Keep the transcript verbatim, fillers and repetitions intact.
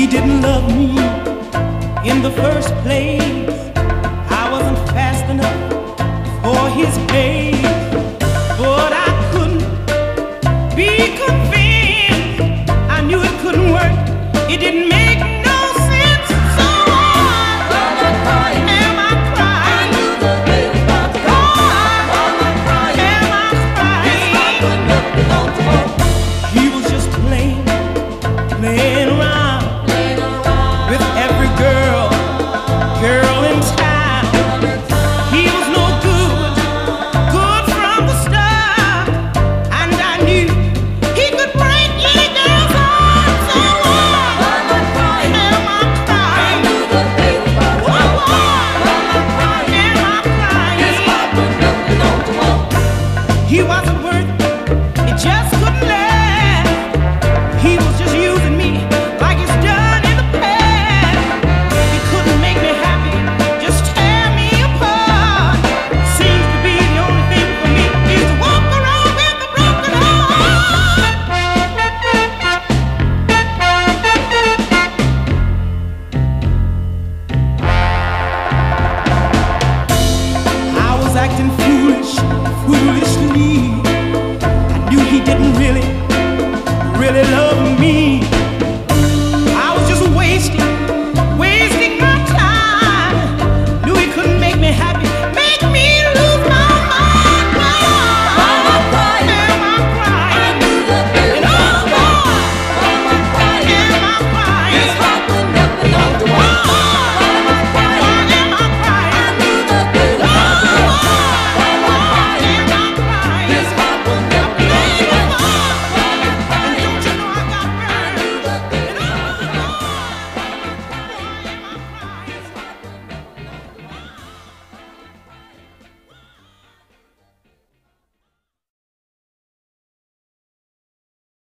He didn't love me in the first place. I wasn't fast enough for his pace, but I couldn't be convinced. I knew it couldn't work. It didn't make no sense. So why am I crying? I knew the day was about to come. Why am I crying? Am I crying? This heart could never belong to him. He was just playing, playing.